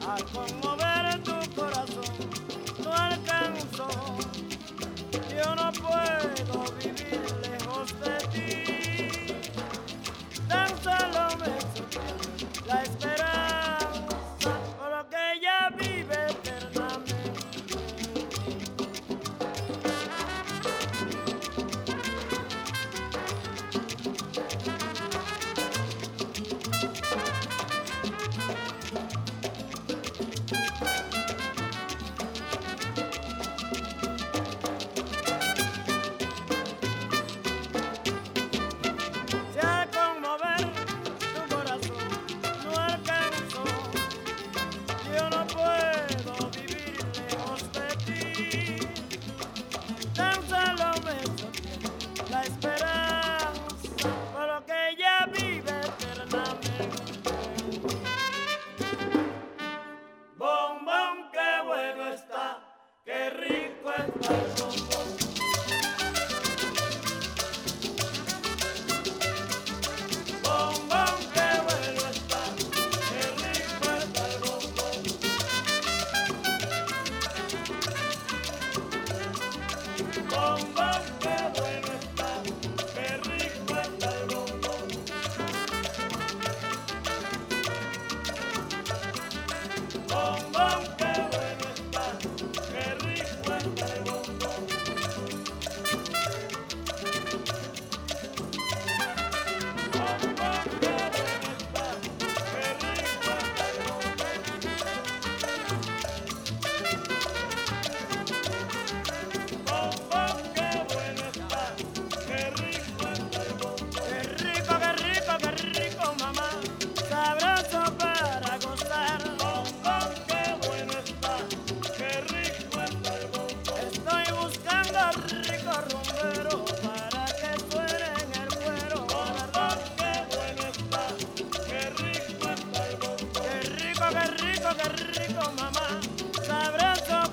Al conmover tu corazón, no alcanzo. Yo no puedo vivir lejos de ti. Tan solo me sostiene la esperanza por lo que ella vive eternamente. La esperanza por lo que ella vive eternamente. Bombón, qué bueno está, qué rico está el bombón. Bombón, qué bueno está, qué rico está el bombón. Bombón, qué bueno está, qué rico está el bombón. Bombón, qué bueno está, qué rico está el bombón. Bombón, qué bueno está, qué rico está el bombón. Bombón, qué bueno está, qué rico está el bombón. Qué rico, mamá, sabroso para gozar. Bombón, qué bueno está, qué rico está el bombón. Estoy buscando rico rumbero para que suene en el cuero. Bombón, qué bueno está, qué rico está el bombón. Qué rico, mamá, sabroso